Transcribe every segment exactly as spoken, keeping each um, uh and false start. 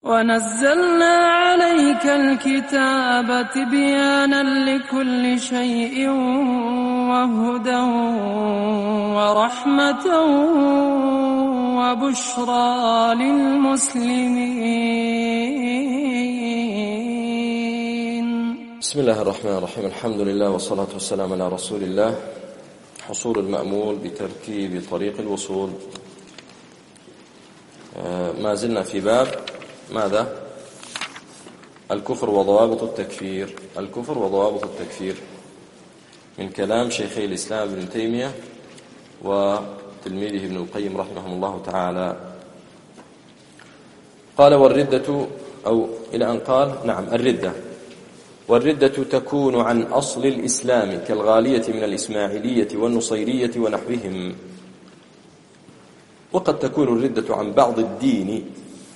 ونزلنا عليك الكتاب تبيانا لكل شيء وهدى ورحمة وبشرى للمسلمين. بسم الله الرحمن الرحيم. الحمد لله والصلاة والسلام على رسول الله. حصول المأمول بتركيب طريق الوصول. ما زلنا في باب ماذا؟ الكفر وضوابط التكفير. الكفر وضوابط التكفير من كلام شيخي الإسلام ابن تيمية وتلميذه ابن القيم رحمه الله تعالى. قال والردة، أو إلى أن قال نعم الردة. والردة تكون عن أصل الإسلام كالغالية من الإسماعيلية والنصيرية ونحوهم، وقد تكون الردة عن بعض الدين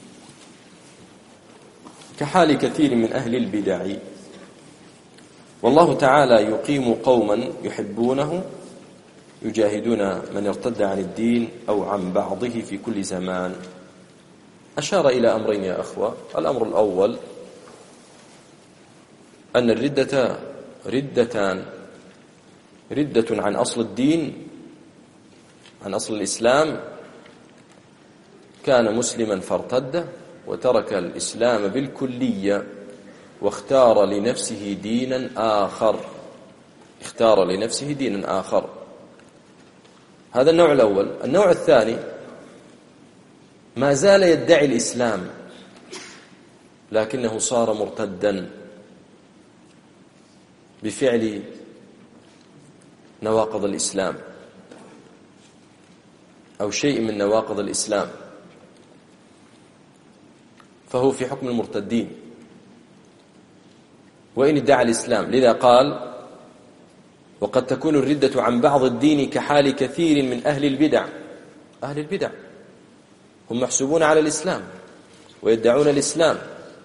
كحال كثير من أهل البدع. والله تعالى يقيم قوما يحبونه يجاهدون من ارتد عن الدين أو عن بعضه في كل زمان. أشار إلى أمرين يا أخوة. الأمر الأول أن الردة ردتان: ردة عن أصل الدين، عن أصل الإسلام، كان مسلما فارتد وترك الإسلام بالكلية واختار لنفسه دينا آخر اختار لنفسه دينا آخر هذا النوع الأول. النوع الثاني ما زال يدعي الإسلام لكنه صار مرتدا بفعل نواقض الإسلام أو شيء من نواقض الإسلام، فهو في حكم المرتدين وإن ادعى الإسلام. لذا قال وقد تكون الردة عن بعض الدين كحال كثير من أهل البدع. أهل البدع هم محسوبون على الإسلام ويدعون الإسلام،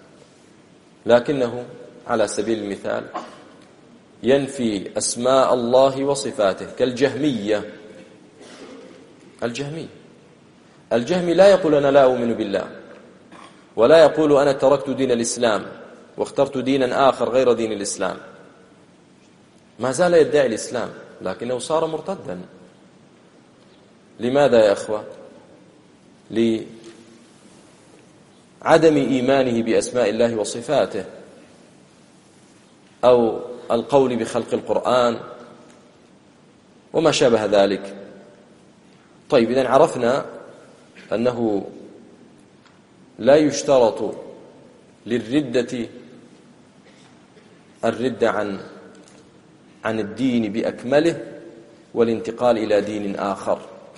لكنه على سبيل المثال ينفي أسماء الله وصفاته كالجهمية. الجهمي الجهمي لا يقول أنا لا أؤمن بالله، ولا يقول أنا تركت دين الإسلام واخترت دينا آخر غير دين الإسلام. ما زال يدعي الإسلام لكنه صار مرتدا. لماذا يا أخوة؟ لعدم إيمانه بأسماء الله وصفاته أو القول بخلق القرآن وما شابه ذلك. طيب، إذن عرفنا أنه لا يشترط للردة الردة عن عن الدين بأكمله والانتقال إلى دين آخر،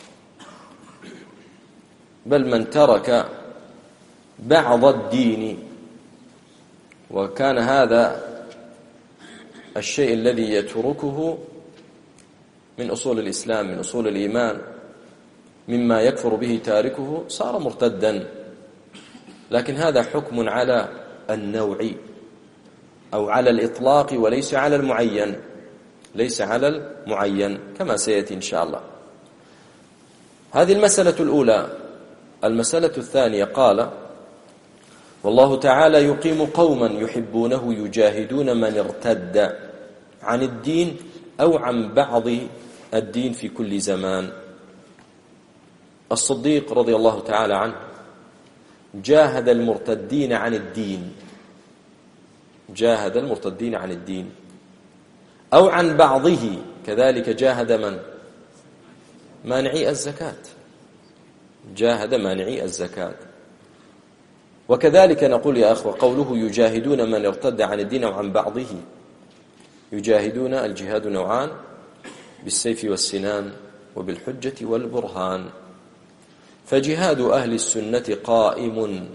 بل من ترك بعض الدين وكان هذا الشيء الذي يتركه من أصول الإسلام، من أصول الإيمان، مما يكفر به تاركه، صار مرتدا. لكن هذا حكم على النوع أو على الإطلاق وليس على المعين، ليس على المعين كما سيأتي إن شاء الله. هذه المسألة الأولى. المسألة الثانية قال والله تعالى يقيم قوما يحبونه يجاهدون من ارتد عن الدين أو عن بعض الدين في كل زمان. الصديق رضي الله تعالى عنه جاهد المرتدين عن الدين جاهد المرتدين عن الدين أو عن بعضه، كذلك جاهد من مانعي الزكاة جاهد مانعي الزكاة. وكذلك نقول يا أخوة قوله يجاهدون من ارتد عن الدين أو عن بعضه، يجاهدون الجهاد نوعان: بالسيف والسنان وبالحجة والبرهان. فجهاد أهل السنة قائم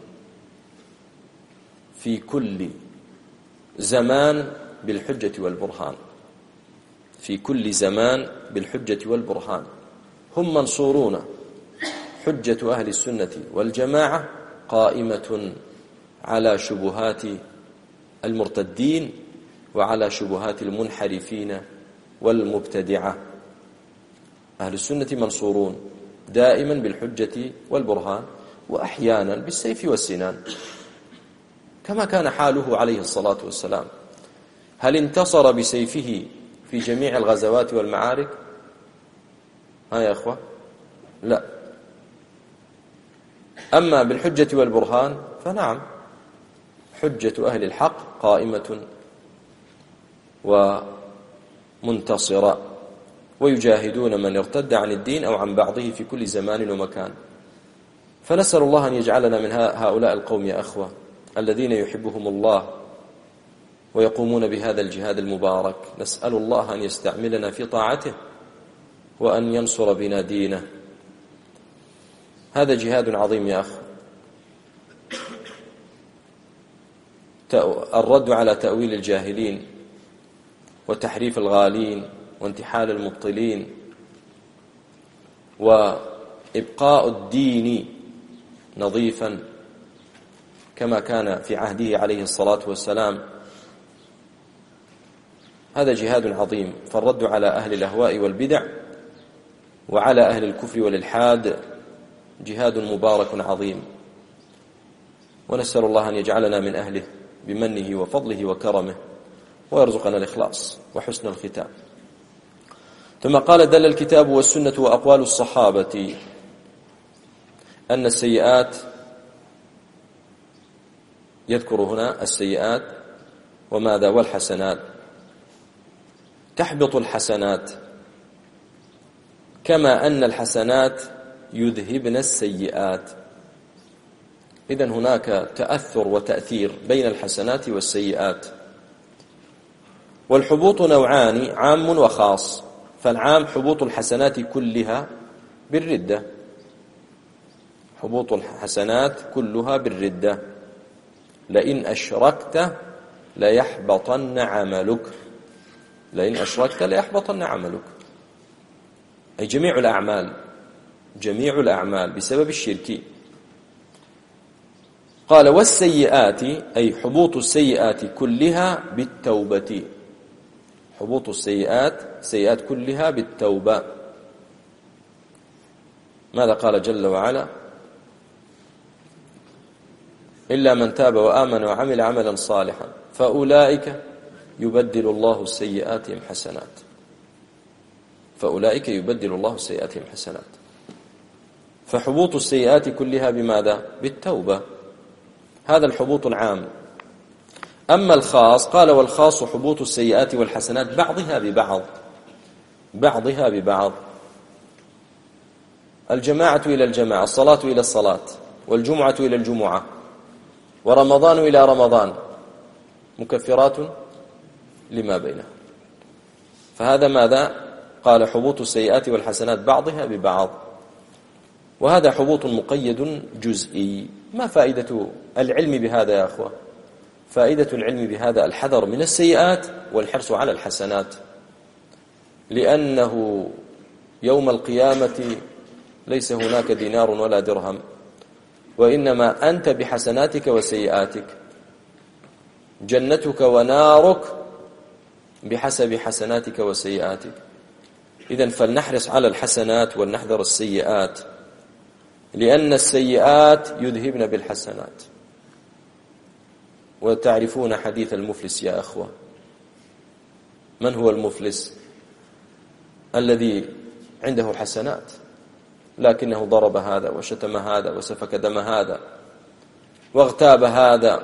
في كل زمان بالحجة والبرهان في كل زمان بالحجة والبرهان. هم منصورون. حجة أهل السنة والجماعة قائمة على شبهات المرتدين وعلى شبهات المنحرفين والمبتدعة. أهل السنة منصورون دائما بالحجة والبرهان، وأحيانا بالسيف والسنان. كما كان حاله عليه الصلاة والسلام. هل انتصر بسيفه في جميع الغزوات والمعارك؟ ها يا أخوة؟ لا. أما بالحجة والبرهان فنعم، حجة أهل الحق قائمة ومنتصرة، ويجاهدون من ارتد عن الدين أو عن بعضه في كل زمان ومكان. فنسأل الله أن يجعلنا من هؤلاء القوم يا أخوة الذين يحبهم الله ويقومون بهذا الجهاد المبارك. نسأل الله أن يستعملنا في طاعته وأن ينصر بنا دينه. هذا جهاد عظيم يا أخ. الرد على تأويل الجاهلين وتحريف الغالين وانتحال المبطلين وإبقاء الدين نظيفا كما كان في عهده عليه الصلاة والسلام، هذا جهاد عظيم. فالرد على أهل الأهواء والبدع وعلى أهل الكفر والإلحاد جهاد مبارك عظيم، ونسأل الله أن يجعلنا من أهله بمنه وفضله وكرمه، ويرزقنا الإخلاص وحسن الختام. ثم قال: دل الكتاب والسنة وأقوال الصحابة أن السيئات، يذكر هنا السيئات وماذا؟ والحسنات، تحبط الحسنات كما أن الحسنات يذهبن السيئات. إذن هناك تأثر وتأثير بين الحسنات والسيئات. والحبوط نوعان، عام وخاص. فالعام حبوط الحسنات كلها بالردة، حبوط الحسنات كلها بالردة. لئن أشركت ليحبطن عملك، لئن أشركت ليحبطن عملك، أي جميع الأعمال، جميع الأعمال بسبب الشرك. قال: والسيئات، أي حبوط السيئات كلها بالتوبة، حبوط السيئات سيئات كلها بالتوبة. ماذا قال جل وعلا؟ إلا من تاب وآمن وعمل عملا صالحا فأولئك يبدل الله سيئاتهم حسنات، فأولئك يبدل الله سيئاتهم حسنات. فحبوط السيئات كلها بماذا؟ بالتوبة، هذا الحبوط العام. أما الخاص قال: والخاص حبوط السيئات والحسنات بعضها ببعض، بعضها ببعض. الجماعة إلى الجماعة، الصلاة إلى الصلاة، والجمعة إلى الجمعة، ورمضان إلى رمضان، مكفرات لما بينها. فهذا ماذا؟ قال: حبوط السيئات والحسنات بعضها ببعض. وهذا حبوط مقيد جزئي. ما فائدة العلم بهذا يا أخوة؟ فائدة العلم بهذا الحذر من السيئات والحرص على الحسنات، لأنه يوم القيامة ليس هناك دينار ولا درهم، وإنما أنت بحسناتك وسيئاتك، جنتك ونارك بحسب حسناتك وسيئاتك. إذن فلنحرص على الحسنات ولنحذر السيئات، لأن السيئات يذهبن بالحسنات. وتعرفون حديث المفلس يا أخوة. من هو المفلس؟ الذي عنده حسنات لكنه ضرب هذا وشتم هذا وسفك دم هذا واغتاب هذا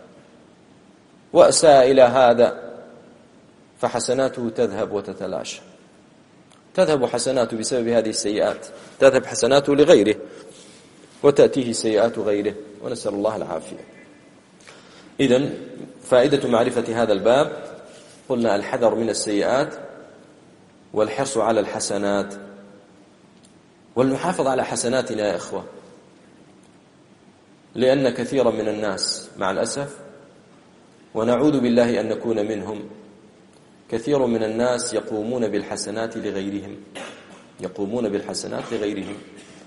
وأساء إلى هذا، فحسناته تذهب وتتلاشى، تذهب حسناته بسبب هذه السيئات، تذهب حسناته لغيره وتأتيه سيئات غيره، ونسأل الله العافية. إذن فائدة معرفة هذا الباب قلنا الحذر من السيئات والحرص على الحسنات، ولنحافظ على حسناتنا يا إخوة، لأن كثيرا من الناس مع الأسف، ونعوذ بالله أن نكون منهم، كثير من الناس يقومون بالحسنات لغيرهم، يقومون بالحسنات لغيرهم.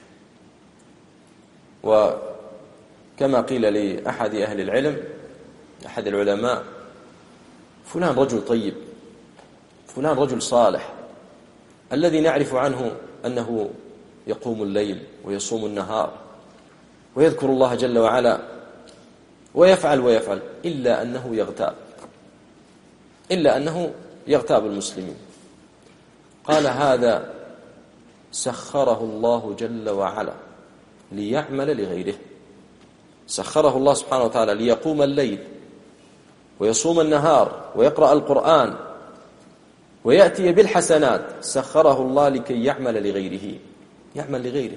وكما قيل لأحد أهل العلم، أحد العلماء: فلان رجل طيب، فلان رجل صالح، الذي نعرف عنه أنه يقوم الليل ويصوم النهار ويذكر الله جل وعلا ويفعل ويفعل إلا أنه يغتاب إلا أنه يغتاب المسلمين. قال هذا سخره الله جل وعلا ليعمل لغيره، سخره الله سبحانه وتعالى ليقوم الليل ويصوم النهار ويقرأ القرآن ويأتي بالحسنات، سخره الله لكي يعمل لغيره، يعمل لغيره.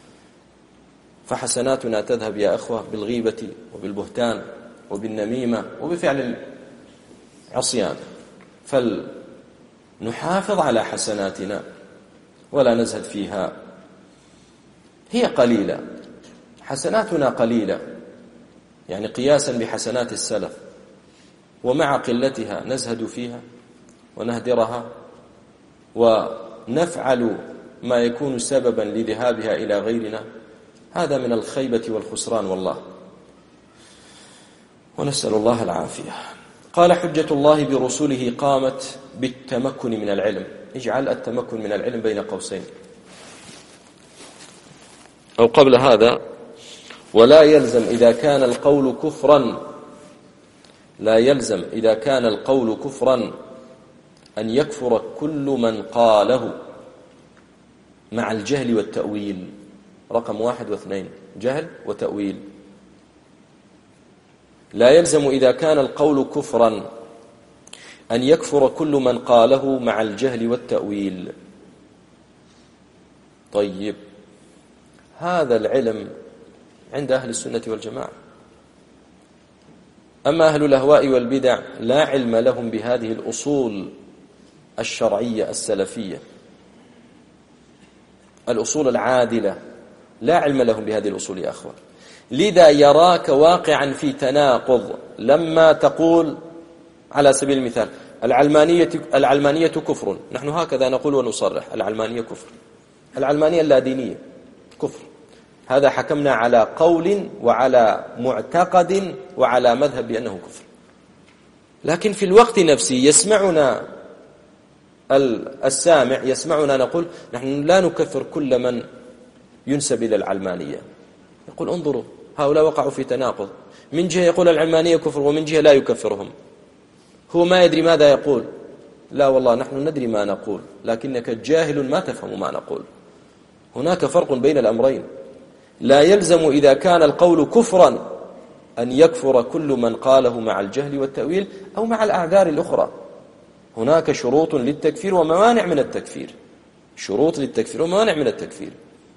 فحسناتنا تذهب يا أخوة بالغيبة وبالبهتان وبالنميمة وبفعل العصيان، فلنحافظ على حسناتنا ولا نزهد فيها. هي قليلة، حسناتنا قليلة يعني قياسا بحسنات السلف، ومع قلتها نزهد فيها ونهدرها ونفعل ما يكون سببا لذهابها إلى غيرنا. هذا من الخيبة والخسران والله، ونسأل الله العافية. قال حجة الله برسله قامت بالتمكن من العلم. اجعل التمكن من العلم بين قوسين أو قبل هذا. ولا يلزم إذا كان القول كفرا لا يلزم إذا كان القول كفرا أن يكفر كل من قاله مع الجهل والتأويل. رقم واحد واثنين، جهل وتأويل. لا يلزم إذا كان القول كفرا أن يكفر كل من قاله مع الجهل والتأويل. طيب، هذا العلم عند أهل السنة والجماعة. أما أهل الأهواء والبدع لا علم لهم بهذه الأصول الشرعية السلفية، الأصول العادلة، لا علم لهم بهذه الأصول يا أخوة. لذا يراك واقعا في تناقض لما تقول على سبيل المثال العلمانية العلمانية كفر. نحن هكذا نقول ونصرح، العلمانية كفر، العلمانية اللادينية كفر. هذا حكمنا على قول وعلى معتقد وعلى مذهب بأنه كفر. لكن في الوقت نفسه يسمعنا السامع يسمعنا نقول نحن لا نكفر كل من ينسب إلى العلمانية. يقول انظروا هؤلاء وقعوا في تناقض، من جهة يقول العلمانية كفر ومن جهة لا يكفرهم. هو ما يدري ماذا يقول. لا والله نحن ندري ما نقول، لكنك جاهل ما تفهم ما نقول. هناك فرق بين الأمرين. لا يلزم إذا كان القول كفرا أن يكفر كل من قاله مع الجهل والتأويل أو مع الأعذار الأخرى. هناك شروط للتكفير وموانع من التكفير، شروط للتكفير وموانع من التكفير.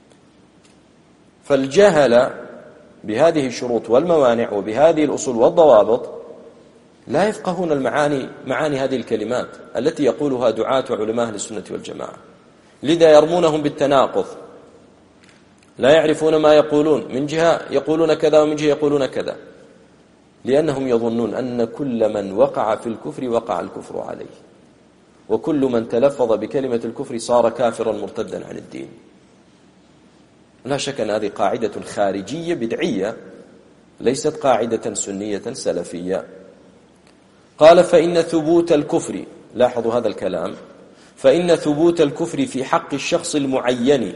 فالجهل بهذه الشروط والموانع وبهذه الأصول والضوابط لا يفقهون المعاني معاني هذه الكلمات التي يقولها دعاة علماء أهل السنة والجماعة. لذا يرمونهم بالتناقض، لا يعرفون ما يقولون، من جهة يقولون كذا ومن جهة يقولون كذا، لأنهم يظنون أن كل من وقع في الكفر وقع الكفر عليه، وكل من تلفظ بكلمة الكفر صار كافرا مرتدا عن الدين. لا شك أن هذه قاعدة خارجية بدعية، ليست قاعدة سنية سلفية. قال فإن ثبوت الكفر، لاحظوا هذا الكلام، فإن ثبوت الكفر في حق الشخص المعين،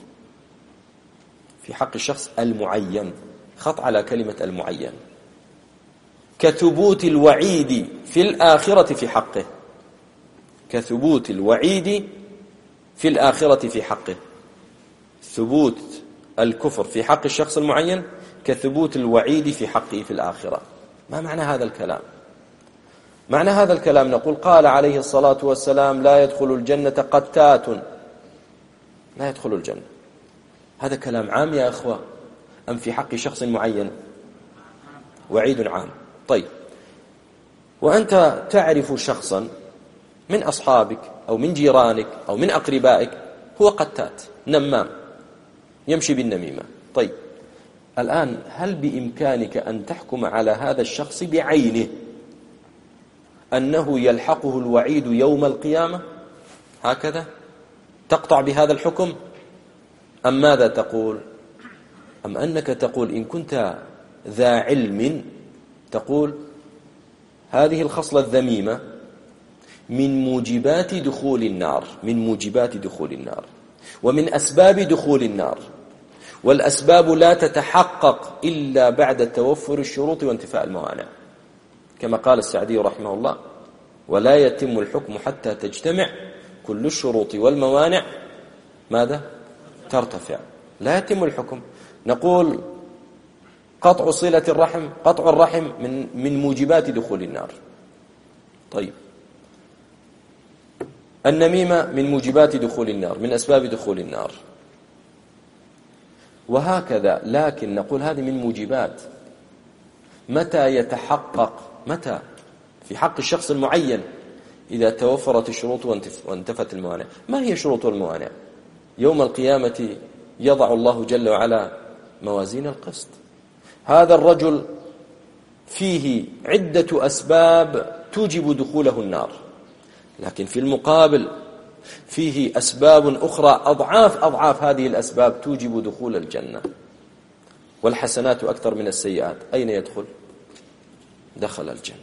في حق الشخص المعين، خط على كلمة المعين، كثبوت الوعيد في الآخرة في حقه، كثبوت الوعيد في الآخرة في حقه. ثبوت الكفر في حق الشخص المعين كثبوت الوعيد في حقه في الآخرة. ما معنى هذا الكلام؟ معنى هذا الكلام نقول قال عليه الصلاة والسلام لا يدخل الجنة قتات، لا يدخل الجنة. هذا كلام عام يا أخوة أم في حق شخص معين؟ وعيد عام. طيب، وأنت تعرف شخصا من أصحابك أو من جيرانك أو من أقربائك هو قتات نمام يمشي بالنميمة. طيب، الآن هل بإمكانك أن تحكم على هذا الشخص بعينه أنه يلحقه الوعيد يوم القيامة؟ هكذا تقطع بهذا الحكم؟ أم ماذا تقول؟ أم أنك تقول إن كنت ذا علم تقول هذه الخصلة الذميمة من موجبات دخول النار، من موجبات دخول النار ومن أسباب دخول النار، والأسباب لا تتحقق إلا بعد توفر الشروط وانتفاء الموانع، كما قال السعدي رحمه الله: ولا يتم الحكم حتى تجتمع كل الشروط والموانع ماذا؟ ترتفع. لا يتم الحكم. نقول قطع صلة الرحم، قطع الرحم من من موجبات دخول النار. طيب، النميمة من موجبات دخول النار، من أسباب دخول النار، وهكذا. لكن نقول هذه من موجبات. متى يتحقق؟ متى؟ في حق الشخص المعين إذا توفرت الشروط وانتفت الموانع. ما هي شروط الموانع؟ يوم القيامة يضع الله جل وعلا موازين القسط. هذا الرجل فيه عدة أسباب توجب دخوله النار، لكن في المقابل فيه أسباب أخرى أضعاف أضعاف هذه الأسباب توجب دخول الجنة. والحسنات أكثر من السيئات، أين يدخل؟ دخل الجنة.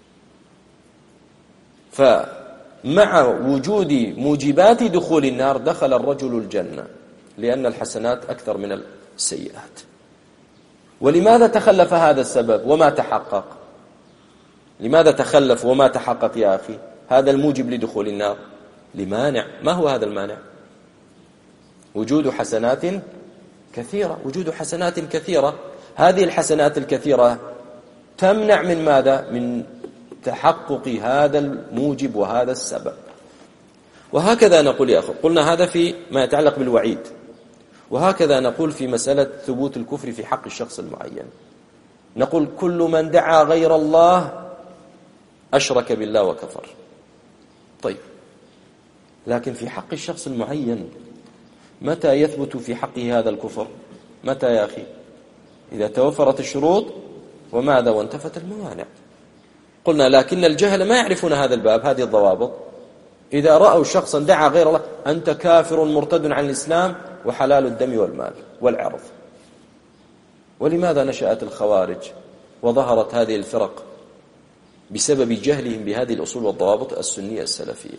فمع وجود موجبات دخول النار دخل الرجل الجنة، لأن الحسنات أكثر من السيئات. ولماذا تخلف هذا السبب وما تحقق؟ لماذا تخلف وما تحقق يا أخي هذا الموجب لدخول النار؟ لمانع. ما هو هذا المانع؟ وجود حسنات كثيرة. وجود حسنات كثيرة، هذه الحسنات الكثيرة تمنع من ماذا؟ من تحقق هذا الموجب وهذا السبب. وهكذا نقول يا أخي، قلنا هذا في ما يتعلق بالوعيد، وهكذا نقول في مسألة ثبوت الكفر في حق الشخص المعين. نقول كل من دعا غير الله أشرك بالله وكفر. طيب، لكن في حق الشخص المعين متى يثبت في حقه هذا الكفر؟ متى يا أخي؟ إذا توفرت الشروط وماذا؟ وانتفت الموانع. قلنا لكن الجهل ما يعرفون هذا الباب، هذه الضوابط. إذا رأوا شخصا دعا غير الله: أنت كافر مرتد عن الإسلام وحلال الدم والمال والعرض. ولماذا نشأت الخوارج وظهرت هذه الفرق؟ بسبب جهلهم بهذه الأصول والضوابط السنية السلفية.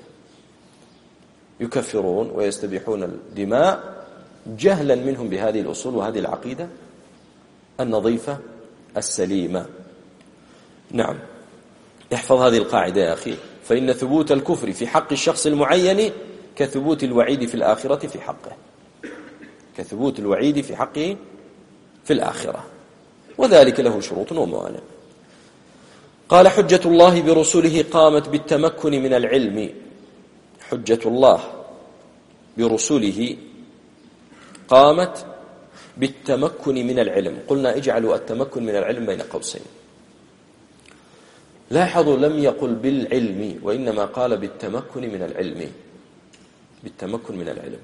يكفرون ويستبيحون الدماء جهلا منهم بهذه الأصول وهذه العقيدة النظيفة السليمة. نعم، احفظ هذه القاعدة يا أخي، فإن ثبوت الكفر في حق الشخص المعين كثبوت الوعيد في الآخرة في حقه، كثبوت الوعيد في حقه في الآخرة، وذلك له شروط وموانع. قال: حجة الله برسله قامت بالتمكن من العلم. حجة الله برسله قامت بالتمكن من العلم. قلنا اجعلوا التمكن من العلم بين قوسين. لاحظوا لم يقل بالعلم، وإنما قال بالتمكن من العلم، بالتمكن من العلم.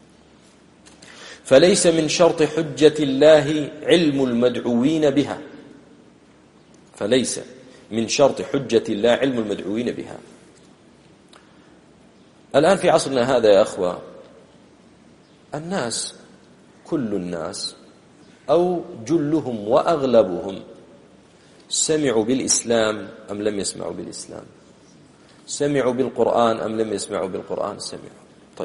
فليس من شرط حجة الله علم المدعوين بها، فليس من شرط حجة الله علم المدعوين بها. الآن في عصرنا هذا يا أخوة، الناس كل الناس أو جلهم وأغلبهم سمعوا بالإسلام أم لم يسمعوا بالإسلام؟ سمعوا بالقرآن أم لم يسمعوا بالقرآن؟ سمعوا. طيب،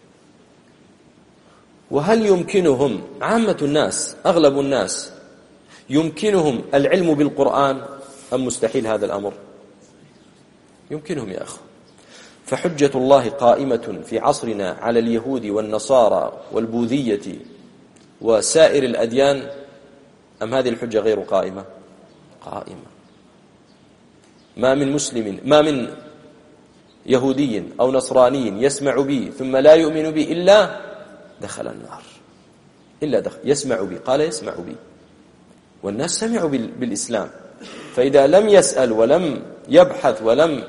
وهل يمكنهم عامة الناس أغلب الناس يمكنهم العلم بالقرآن أم مستحيل هذا الأمر؟ يمكنهم يا أخو. فحجة الله قائمة في عصرنا على اليهود والنصارى والبوذية وسائر الأديان أم هذه الحجة غير قائمة؟ قائمة. ما من مسلم، ما من يهودي أو نصراني يسمع بي ثم لا يؤمن بي إلا دخل النار، إلا دخل. يسمع بي، قال يسمع بي، والناس سمعوا بالإسلام. فإذا لم يسأل ولم يبحث ولم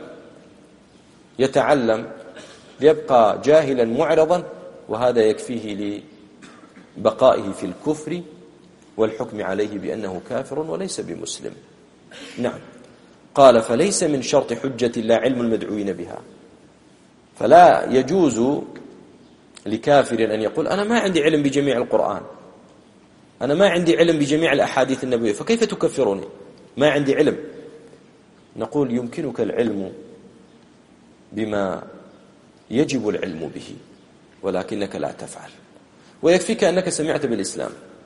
يتعلم يبقى جاهلا معرضا، وهذا يكفيه لبقائه في الكفر والحكم عليه بأنه كافر وليس بمسلم. نعم، قال: فليس من شرط حجة الله علم المدعوين بها. فلا يجوز لكافر أن يقول: أنا ما عندي علم بجميع القرآن، أنا ما عندي علم بجميع الأحاديث النبوية، فكيف تكفروني؟ ما عندي علم. نقول: يمكنك العلم بما يجب العلم به، ولكنك لا تفعل. ويكفيك أنك سمعت بالإسلام،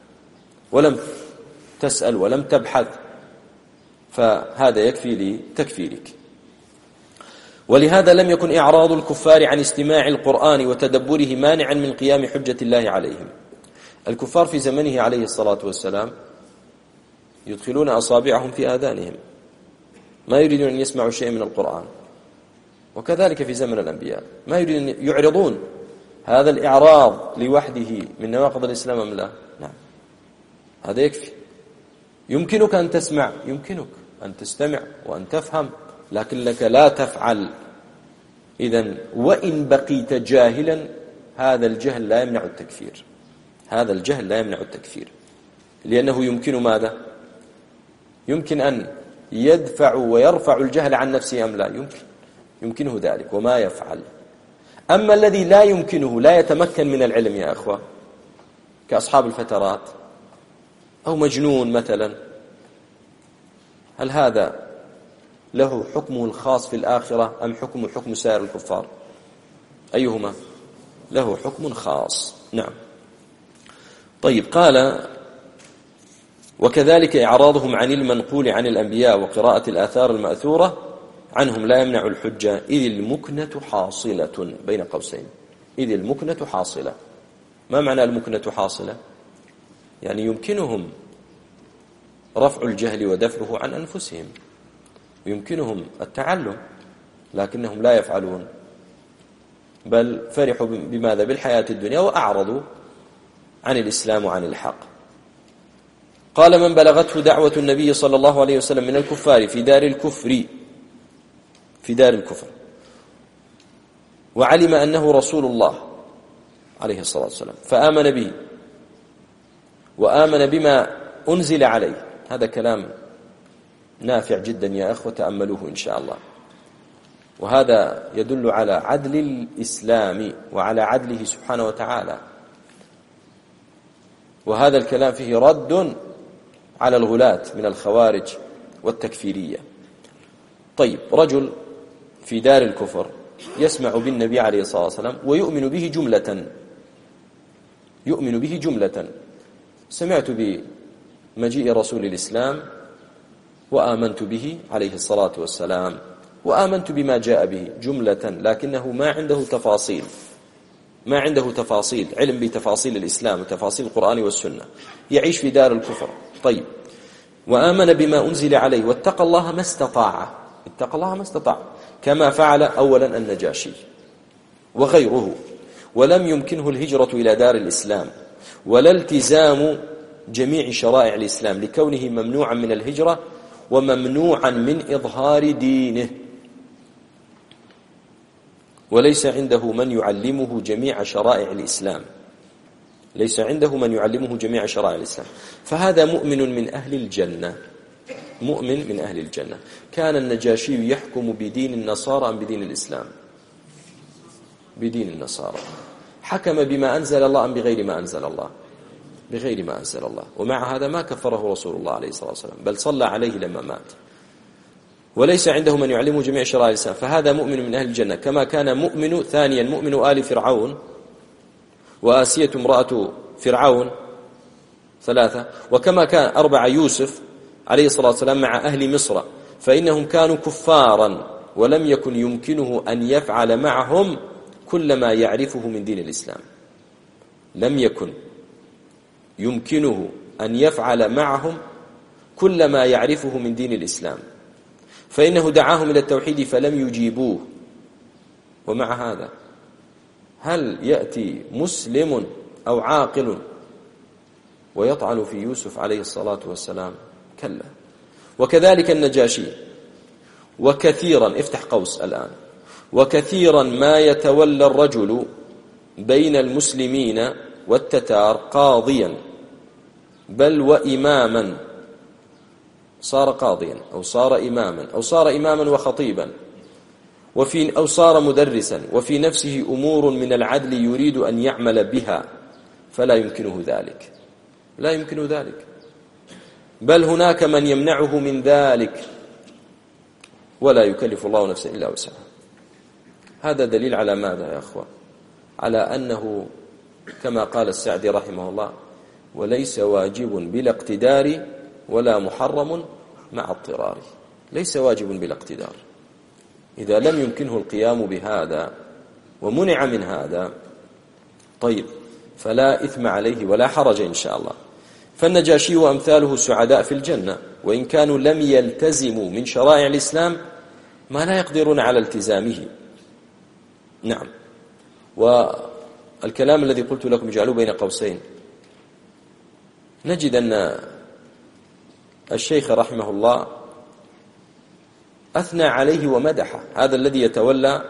ولم تسأل ولم تبحث، فهذا يكفي لتكفيرك. ولهذا لم يكن إعراض الكفار عن استماع القرآن وتدبره مانعا من قيام حجة الله عليهم. الكفار في زمنه عليه الصلاة والسلام يدخلون أصابعهم في آذانهم، ما يريدون أن يسمعوا شيء من القرآن، وكذلك في زمن الأنبياء ما يريدون أن يعرضون. هذا الإعراض لوحده من نواقض الإسلام أم لا؟ نعم، هذا يكفي. يمكنك أن تسمع، يمكنك أن تستمع وأن تفهم، لكنك لا تفعل. إذن وإن بقيت جاهلا هذا الجهل لا يمنع التكفير، هذا الجهل لا يمنع التكفير، لأنه يمكن ماذا؟ يمكن أن يدفع ويرفع الجهل عن نفسه أم لا؟ يمكن، يمكنه ذلك وما يفعل. أما الذي لا يمكنه، لا يتمكن من العلم يا أخوة، كأصحاب الفترات أو مجنون مثلا، هل هذا له حكمه الخاص في الآخرة أم حكمه حكم سائر الكفار؟ أيهما؟ له حكم خاص. نعم. طيب، قال: وكذلك إعراضهم عن المنقول عن الأنبياء وقراءة الآثار المأثورة عنهم لا يمنع الحجة، إذ المكنة حاصلة، بين قوسين، إذ المكنة حاصلة. ما معنى المكنة حاصلة؟ يعني يمكنهم رفع الجهل ودفعه عن أنفسهم، ويمكنهم التعلم، لكنهم لا يفعلون، بل فرحوا بماذا؟ بالحياة الدنيا، وأعرضوا عن الإسلام وعن الحق. قال: من بلغته دعوة النبي صلى الله عليه وسلم من الكفار في دار الكفر في دار الكفر وعلم أنه رسول الله عليه الصلاة والسلام فآمن به وآمن بما أنزل عليه. هذا كلام نافع جدا يا أخوة، تأملوه إن شاء الله. وهذا يدل على عدل الإسلام وعلى عدله سبحانه وتعالى، وهذا الكلام فيه رد على الغلاة من الخوارج والتكفيرية. طيب، رجل في دار الكفر يسمع بالنبي عليه الصلاة والسلام ويؤمن به جملة، يؤمن به جملة. سمعت بمجيء رسول الإسلام وآمنت به عليه الصلاة والسلام، وآمنت بما جاء به جملة، لكنه ما عنده تفاصيل، ما عنده تفاصيل علم بتفاصيل الإسلام وتفاصيل القرآن والسنة، يعيش في دار الكفر. طيب، وآمن بما أنزل عليه واتقى الله ما استطاع، اتقى الله ما استطاع، كما فعل أولا النجاشي وغيره، ولم يمكنه الهجرة إلى دار الإسلام ولا التزام جميع شرائع الإسلام، لكونه ممنوعا من الهجرة وممنوعا من إظهار دينه، وليس عنده من يعلمه جميع شرائع الإسلام، ليس عنده من يعلمه جميع شرائع الإسلام، فهذا مؤمن من أهل الجنة، مؤمن من أهل الجنة. كان النجاشي يحكم بدين النصارى أم بدين الإسلام؟ بدين النصارى. حكم بما أنزل الله أم بغير ما أنزل الله؟ بغير ما أنزل الله. ومع هذا ما كفره رسول الله عليه الصلاة والسلام، بل صلى عليه لما مات، وليس عنده من يعلمه جميع شرائع الإسلام، فهذا مؤمن من أهل الجنة. كما كان مؤمن ثانيا مؤمن آل فرعون وآسية امرأة فرعون ثلاثة، وكما كان أربعة يوسف عليه الصلاة والسلام مع أهل مصر، فإنهم كانوا كفارا ولم يكن يمكنه أن يفعل معهم كل ما يعرفه من دين الإسلام، لم يكن يمكنه أن يفعل معهم كل ما يعرفه من دين الإسلام، فإنه دعاهم إلى التوحيد فلم يجيبوه. ومع هذا هل يأتي مسلم أو عاقل ويطعن في يوسف عليه الصلاة والسلام؟ كلا. وكذلك النجاشي. وكثيرا، افتح قوس الآن، وكثيرا ما يتولى الرجل بين المسلمين والتتار قاضيا بل وإماما، صار قاضيا أو صار إماما أو صار إماما وخطيبا، وفي أو صار مدرسا، وفي نفسه أمور من العدل يريد أن يعمل بها، فلا يمكنه ذلك، لا يمكن ذلك، بل هناك من يمنعه من ذلك، ولا يكلف الله نفسا إلا وسعها. هذا دليل على ماذا يا أخوة؟ على أنه كما قال السعدي رحمه الله: وليس واجب بلا اقتدار ولا محرم مع اضطرار. ليس واجب بلا اقتدار، إذا لم يمكنه القيام بهذا ومنع من هذا طيب فلا إثم عليه ولا حرج إن شاء الله. فالنجاشي وأمثاله سعداء في الجنة، وإن كانوا لم يلتزموا من شرائع الإسلام ما لا يقدرون على التزامه. نعم. والكلام الذي قلت لكم اجعلوه بين قوسين، نجد أن الشيخ رحمه الله أثنى عليه ومدحه، هذا الذي يتولى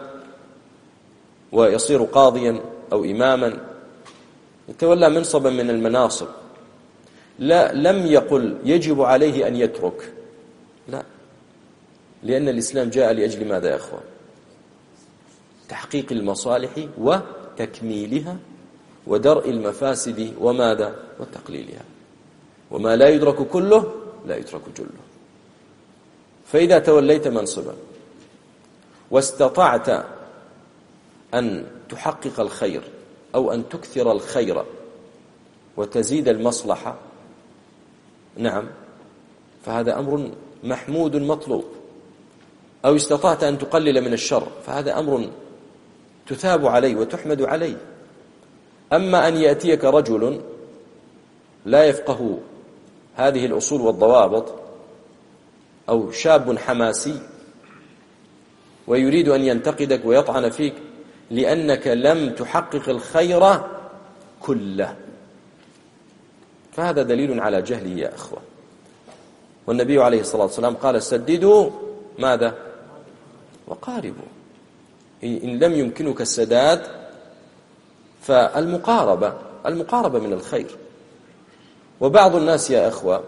ويصير قاضيا أو إماما، يتولى منصبا من المناصب، لا لم يقل يجب عليه أن يترك، لا، لأن الإسلام جاء لأجل ماذا يا أخوان؟ تحقيق المصالح وتكميلها ودرء المفاسد وماذا؟ وتقليلها، وما لا يدرك كله لا يترك جله. فإذا توليت منصبا واستطعت أن تحقق الخير أو أن تكثر الخير وتزيد المصلحة، نعم، فهذا أمر محمود مطلوب. أو استطعت أن تقلل من الشر، فهذا أمر تثاب عليه وتحمد عليه. أما أن يأتيك رجل لا يفقه هذه الأصول والضوابط، أو شاب حماسي ويريد أن ينتقدك ويطعن فيك لأنك لم تحقق الخير كله، فهذا دليل على جهله يا أخوة. والنبي عليه الصلاة والسلام قال سددوا ماذا؟ وقاربوا. إن لم يمكنك السداد فالمقاربة، المقاربة من الخير. وبعض الناس يا أخوة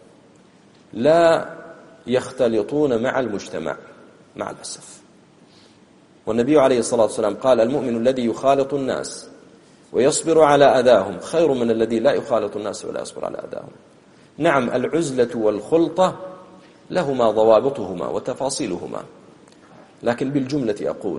لا يختلطون مع المجتمع مع الأسف. والنبي عليه الصلاة والسلام قال المؤمن الذي يخالط الناس ويصبر على أذاهم خير من الذي لا يخالط الناس ولا يصبر على أذاهم. نعم، العزلة والخلطة لهما ضوابطهما وتفاصيلهما، لكن بالجملة أقول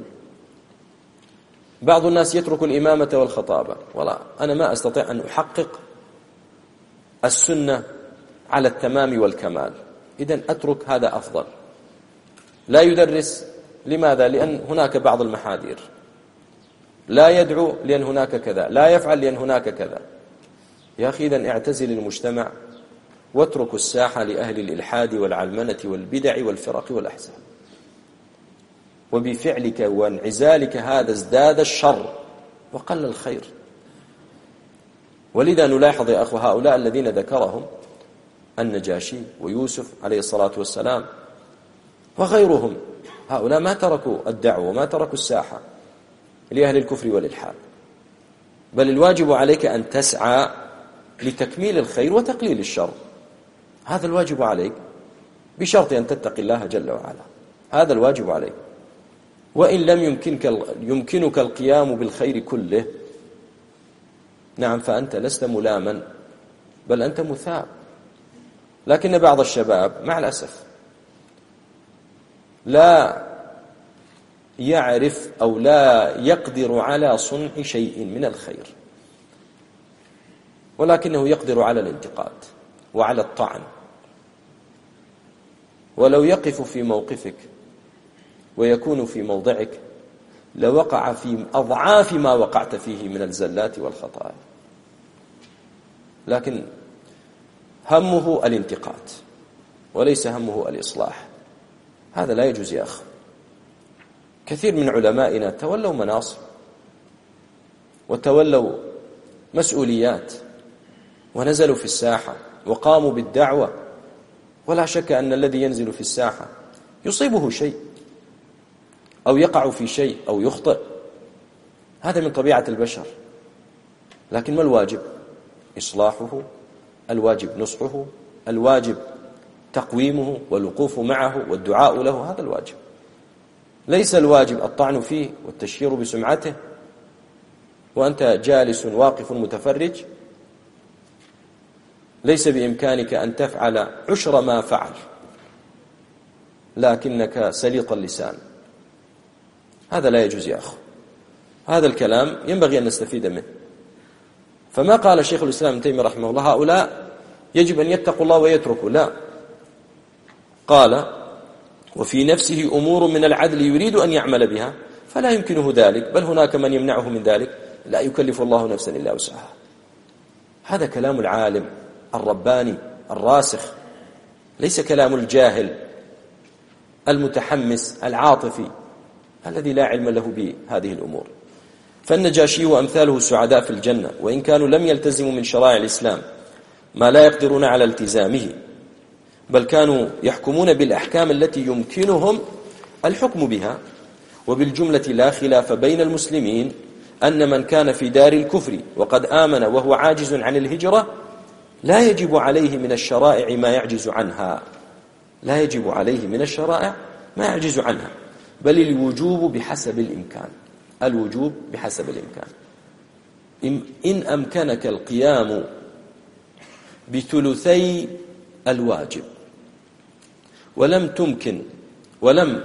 بعض الناس يترك الإمامة والخطابة، ولا أنا ما أستطيع أن أحقق السنة على التمام والكمال، إذن أترك، هذا أفضل. لا يدرس، لماذا؟ لأن هناك بعض المحاذير. لا يدعو لأن هناك كذا، لا يفعل لأن هناك كذا. يا أخي إذن اعتزل المجتمع واترك الساحة لأهل الإلحاد والعلمنة والبدع والفرق والأحزاب. وبفعلك وانعزالك هذا ازداد الشر وقل الخير. ولذا نلاحظ يا أخوة هؤلاء الذين ذكرهم النجاشي ويوسف عليه الصلاة والسلام وغيرهم، هؤلاء ما تركوا الدعوة وما تركوا الساحة لأهل الكفر والإلحاد، بل الواجب عليك أن تسعى لتكميل الخير وتقليل الشر. هذا الواجب عليك بشرط أن تتقي الله جل وعلا، هذا الواجب عليك. وإن لم يمكنك يمكنك القيام بالخير كله، نعم، فأنت لست ملاما بل أنت مثاب. لكن بعض الشباب مع الأسف لا يعرف أو لا يقدر على صنع شيء من الخير، ولكنه يقدر على الانتقاد وعلى الطعن. ولو يقف في موقفك ويكون في موضعك لوقع في أضعاف ما وقعت فيه من الزلات والخطايا، لكن همه الانتقاد وليس همه الإصلاح. هذا لا يجوز يا أخي. كثير من علمائنا تولوا مناصب وتولوا مسؤوليات ونزلوا في الساحة وقاموا بالدعوة، ولا شك أن الذي ينزل في الساحة يصيبه شيء أو يقع في شيء أو يخطئ، هذا من طبيعة البشر. لكن ما الواجب؟ إصلاحه، الواجب نصحه، الواجب تقويمه والوقوف معه والدعاء له، هذا الواجب. ليس الواجب الطعن فيه والتشهير بسمعته وأنت جالس واقف متفرج. ليس بإمكانك أن تفعل عشر ما فعل لكنك سليط اللسان، هذا لا يجوز يا أخو. هذا الكلام ينبغي أن نستفيد منه. فما قال شيخ الإسلام ابن تيمية رحمه الله هؤلاء يجب أن يتقوا الله ويتركوا، لا، قال وفي نفسه أمور من العدل يريد أن يعمل بها فلا يمكنه ذلك، بل هناك من يمنعه من ذلك، لا يكلف الله نفسا إلا وسعها. هذا كلام العالم الرباني الراسخ، ليس كلام الجاهل المتحمس العاطفي الذي لا علم له بهذه الأمور. فالنجاشي وأمثاله سعداء في الجنة، وإن كانوا لم يلتزموا من شرائع الإسلام ما لا يقدرون على التزامه، بل كانوا يحكمون بالأحكام التي يمكنهم الحكم بها. وبالجملة لا خلاف بين المسلمين أن من كان في دار الكفر وقد آمن وهو عاجز عن الهجرة لا يجب عليه من الشرائع ما يعجز عنها، لا يجب عليه من الشرائع ما يعجز عنها، بل الوجوب بحسب الإمكان، الوجوب بحسب الإمكان. إن أمكنك القيام بثلثي الواجب ولم تمكن ولم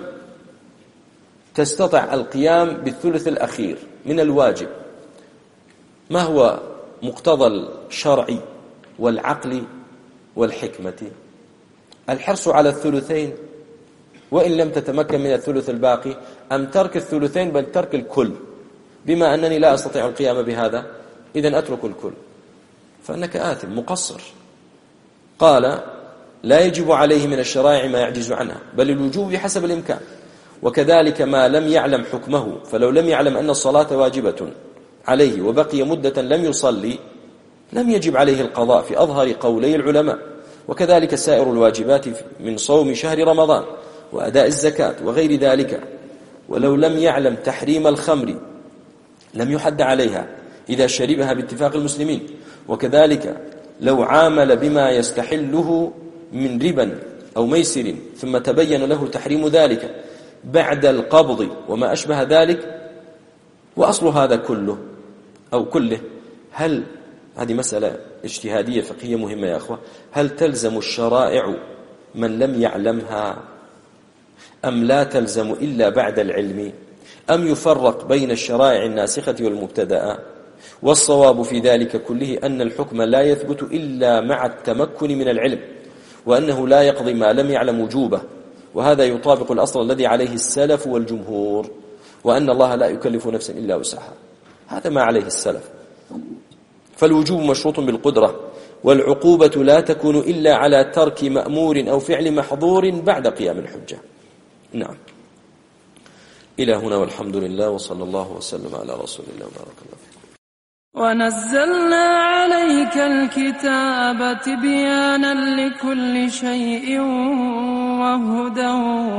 تستطع القيام بالثلث الأخير من الواجب، ما هو مقتضى الشرع والعقل والحكمة؟ الحرص على الثلثين، وإن لم تتمكن من الثلث الباقي أم ترك الثلثين بل ترك الكل، بما أنني لا أستطيع القيام بهذا إذن أترك الكل، فأنك آثم مقصر. قال لا يجب عليه من الشرائع ما يعجز عنها، بل الوجوب بحسب الإمكان. وكذلك ما لم يعلم حكمه، فلو لم يعلم أن الصلاة واجبة عليه وبقي مدة لم يصلي لم يجب عليه القضاء في أظهر قولي العلماء. وكذلك سائر الواجبات من صوم شهر رمضان وأداء الزكاة وغير ذلك. ولو لم يعلم تحريم الخمر لم يحد عليها إذا شربها باتفاق المسلمين. وكذلك لو عامل بما يستحله من ربا أو ميسر ثم تبين له تحريم ذلك بعد القبض وما أشبه ذلك. وأصل هذا كله أو كله، هل هذه مسألة اجتهادية فقهية مهمة يا أخوة، هل تلزم الشرائع من لم يعلمها أم لا تلزم إلا بعد العلم، أم يفرق بين الشرائع الناسخة والمبتدأة؟ والصواب في ذلك كله أن الحكم لا يثبت إلا مع التمكن من العلم، وأنه لا يقضي ما لم يعلم وجوبه، وهذا يطابق الأصل الذي عليه السلف والجمهور، وأن الله لا يكلف نفسا إلا وسعها، هذا ما عليه السلف. فالوجوب مشروط بالقدرة، والعقوبة لا تكون إلا على ترك مأمور أو فعل محظور بعد قيام الحجة. نعم، إلى هنا والحمد لله، وصلى الله وسلم على رسول الله وبارك الله فيكم. ونزلنا عليك الكتاب تبيانا لكل شيء وهدى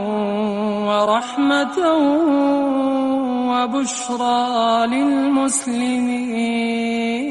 ورحمة وبشرى للمسلمين.